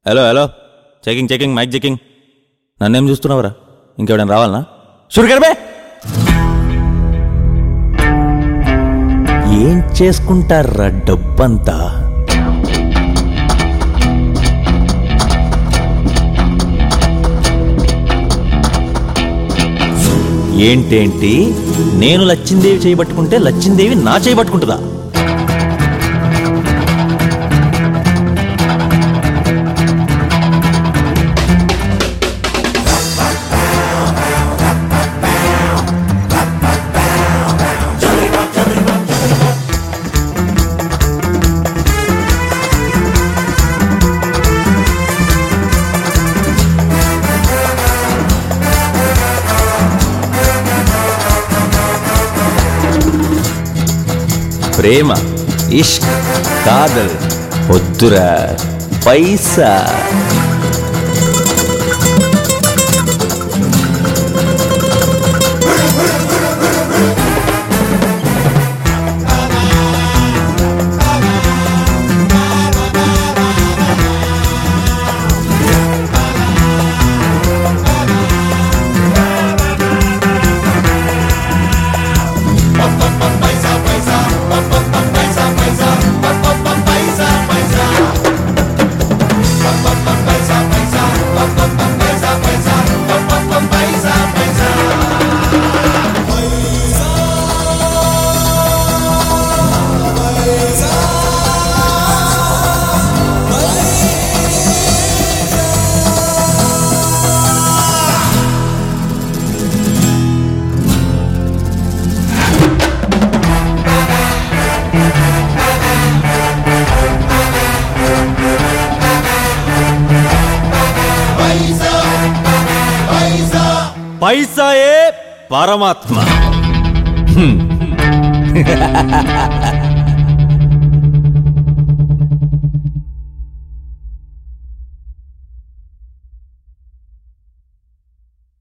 Hello hello, checking checking, mic checking. నన్నేం చూస్తున్నావురా? ఇంకెవడైనా రావాలనా? షురుకర్బే. ఏం చేసుకుంటారా డబ్బంతా? ఏంటేంటి, నేను లచ్చిందేవి చేయబట్టుకుంటే లచ్చిందేవి నా చేయబట్టుకుంటుందా? ప్రేమ, ఇష్క్, కాదల్ వద్దురా, పైసా. పైసాయే పరమాత్మ.